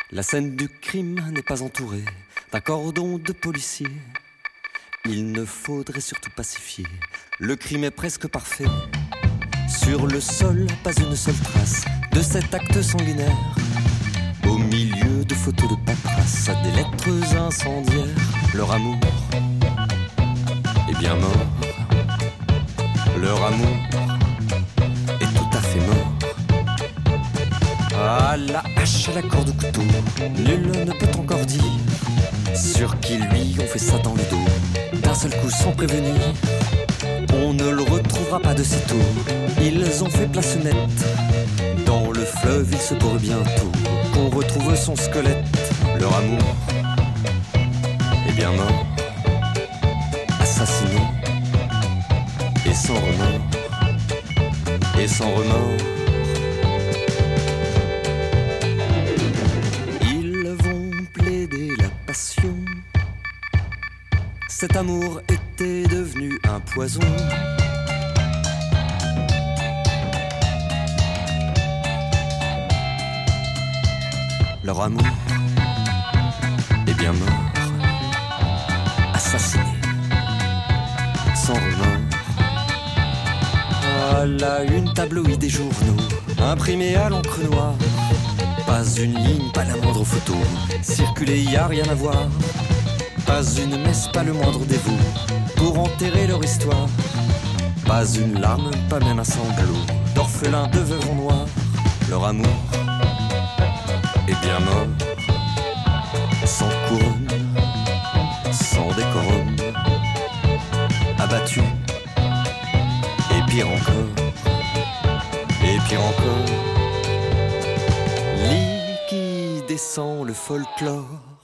La scène du crime n'est pas entourée d'un cordon de policiers. Il ne faudrait surtout pacifier. Le crime est presque parfait. Sur le sol, pas une seule trace de cet acte sanguinaire. Au milieu de photos de paperasse, des lettres incendiaires. Leur amour est bien mort. Leur amour est tout à fait mort. À la hache, à la corde au couteau, nul ne peut encore dire sur qui lui ont fait ça dans le dos. D'un seul coup sans prévenir, on ne le retrouvera pas de sitôt. Ils ont fait place nette. Dans le fleuve, il se pourrait bientôt qu'on retrouve son squelette. Leur amour est bien mort, assassiné, et sans remords, et sans remords. Ils vont plaider la passion. Cet amour était devenu un poison. Leur amour est bien mort, assassiné, sans remords. À la une, tabloïd des journaux, imprimé à l'encre noire. Pas une ligne, pas la moindre photo, circuler y a rien à voir. Pas une messe, pas le moindre dévot, pour enterrer leur histoire. Pas une larme, pas même un sanglot, d'orphelins, de veuves en noir. Leur amour est bien mort, sans couronne, sans décorum, abattu, et pire encore, et pire encore. Liquidescent le folklore,